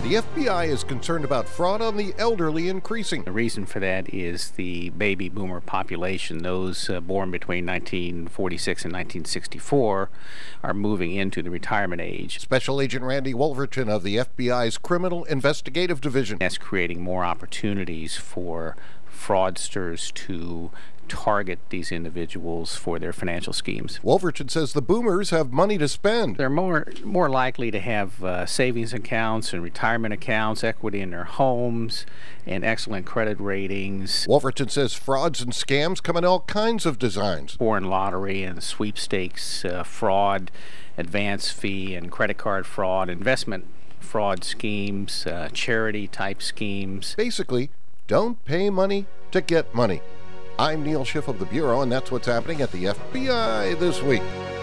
The FBI is concerned about fraud on the elderly increasing. The reason for that is the baby boomer population. Those born between 1946 and 1964 are moving into the retirement age. Special Agent Randy Wolverton of the FBI's Criminal Investigative Division. That's creating more opportunities for fraudsters to target these individuals for their financial schemes. Wolverton says the boomers have money to spend. They're more likely to have savings accounts and retirement accounts, equity in their homes, and excellent credit ratings. Wolverton says frauds and scams come in all kinds of designs. Foreign lottery and sweepstakes fraud, advance fee and credit card fraud, investment fraud schemes, charity-type schemes. Basically, don't pay money to get money. I'm Neil Schiff of the Bureau, and that's what's happening at the FBI this week.